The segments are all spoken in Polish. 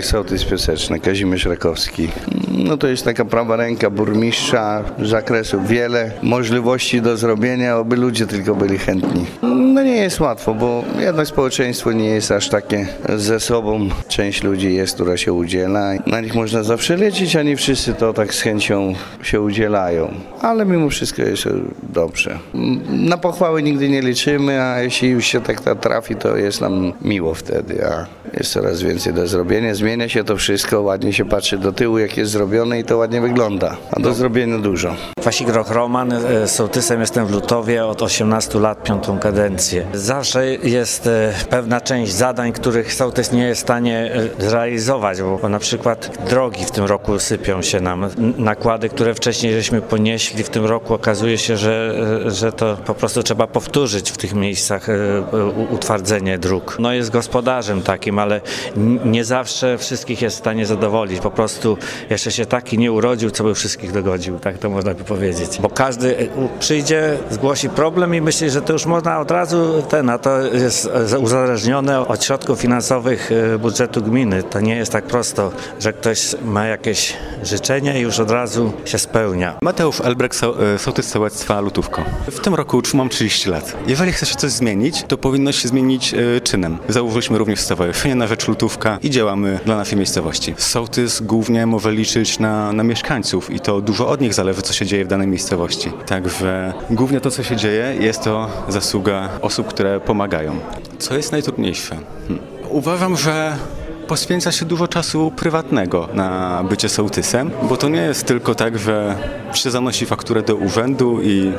Sołtys Piaseczny, Kazimierz Rakowski. No to jest taka prawa ręka burmistrza, zakresów wiele, możliwości do zrobienia, aby ludzie tylko byli chętni. No nie jest łatwo, bo jednak społeczeństwo nie jest aż takie ze sobą. Część ludzi jest, która się udziela. Na nich można zawsze liczyć, a nie wszyscy to tak z chęcią się udzielają. Ale mimo wszystko jest dobrze. Na pochwały nigdy nie liczymy, a jeśli już się tak trafi, to jest nam miło wtedy, a jest coraz więcej do zrobienia. Zmienia się to wszystko, ładnie się patrzy do tyłu, jak jest zrobione i to ładnie wygląda. A do zrobienia dużo. Wasik Roman, sołtysem jestem w Lutowie od 18 lat, 5. kadencję. Zawsze jest pewna część zadań, których sołtys nie jest w stanie zrealizować, bo na przykład drogi w tym roku sypią się nam. Nakłady, które wcześniej żeśmy ponieśli, w tym roku okazuje się, że to po prostu trzeba powtórzyć w tych miejscach utwardzenie dróg. No jest gospodarzem takim, ale nie zawsze wszystkich jest w stanie zadowolić. Po prostu jeszcze się taki nie urodził, co by wszystkich dogodził, tak to można by powiedzieć. Bo każdy przyjdzie, zgłosi problem i myśli, że to już można od razu, a to jest uzależnione od środków finansowych budżetu gminy. To nie jest tak prosto, że ktoś ma jakieś życzenie i już od razu się spełnia. Mateusz Elbrek, sołtys sołectwa Lutówko. W tym roku już mam 30 lat. Jeżeli chce się coś zmienić, to powinno się zmienić czynem. Założyliśmy również stowarzyszenie na rzecz Lutówka i działamy dla naszej miejscowości. Sołtys głównie może liczyć na mieszkańców i to dużo od nich zależy, co się dzieje w danej miejscowości. Także głównie to, co się dzieje, jest to zasługa osób, które pomagają. Co jest najtrudniejsze? Uważam, że poświęca się dużo czasu prywatnego na bycie sołtysem, bo to nie jest tylko tak, że się zanosi fakturę do urzędu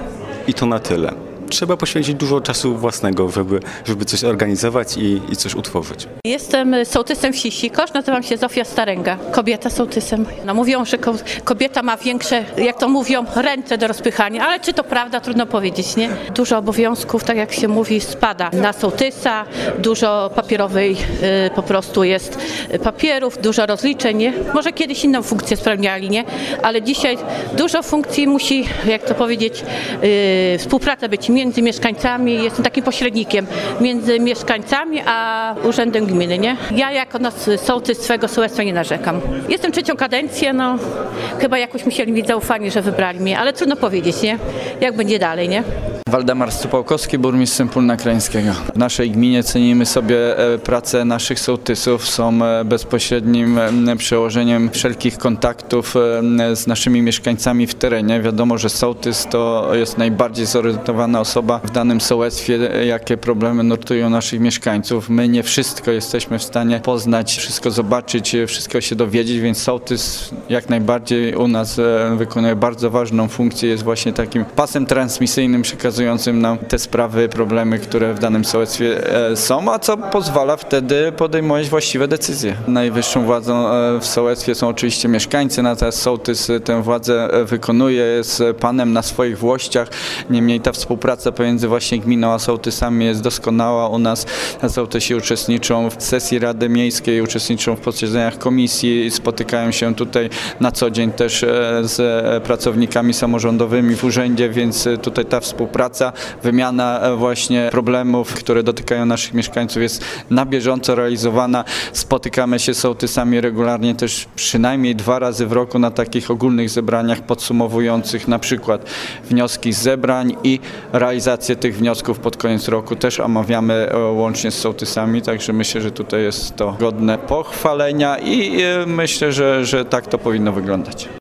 i to na tyle. Trzeba poświęcić dużo czasu własnego, żeby coś organizować i coś utworzyć. Jestem sołtysem wsi Sikosz, nazywam się Zofia Staręga, kobieta sołtysem. No mówią, że kobieta ma większe, jak to mówią, ręce do rozpychania, ale czy to prawda, trudno powiedzieć, nie? Dużo obowiązków, tak jak się mówi, spada na sołtysa, dużo papierowej po prostu jest papierów, dużo rozliczeń, nie? Może kiedyś inną funkcję spełniali, nie? Ale dzisiaj dużo funkcji musi, jak to powiedzieć, współpraca być między mieszkańcami, jestem takim pośrednikiem między mieszkańcami a urzędem gminy, nie? Ja jako sołtys swego sołectwa nie narzekam. Jestem 3. kadencję, no chyba jakoś musieli mieć zaufanie, że wybrali mnie, ale trudno powiedzieć, nie? Jak będzie dalej, nie? Waldemar Stupałkowski, burmistrz Sępólna Krajeńskiego. W naszej gminie cenimy sobie pracę naszych sołtysów, są bezpośrednim przełożeniem wszelkich kontaktów z naszymi mieszkańcami w terenie. Wiadomo, że sołtys to jest najbardziej zorientowana osoba w danym sołectwie, jakie problemy nurtują naszych mieszkańców. My nie wszystko jesteśmy w stanie poznać, wszystko zobaczyć, wszystko się dowiedzieć, więc sołtys jak najbardziej u nas wykonuje bardzo ważną funkcję, jest właśnie takim pasem transmisyjnym przekazującym nam te sprawy, problemy, które w danym sołectwie są, a co pozwala wtedy podejmować właściwe decyzje. Najwyższą władzą w sołectwie są oczywiście mieszkańcy, natomiast sołtys tę władzę wykonuje, jest panem na swoich włościach. Niemniej ta współpraca pomiędzy właśnie gminą a sołtysami jest doskonała. U nas sołtysi uczestniczą w sesji Rady Miejskiej, uczestniczą w posiedzeniach komisji, spotykają się tutaj na co dzień też z pracownikami samorządowymi w urzędzie, więc tutaj ta współpraca, wymiana właśnie problemów, które dotykają naszych mieszkańców, jest na bieżąco realizowana. Spotykamy się z sołtysami regularnie też przynajmniej 2 razy w roku na takich ogólnych zebraniach podsumowujących na przykład wnioski z zebrań i realizację tych wniosków pod koniec roku też omawiamy łącznie z sołtysami, także myślę, że tutaj jest to godne pochwalenia i myślę, że tak to powinno wyglądać.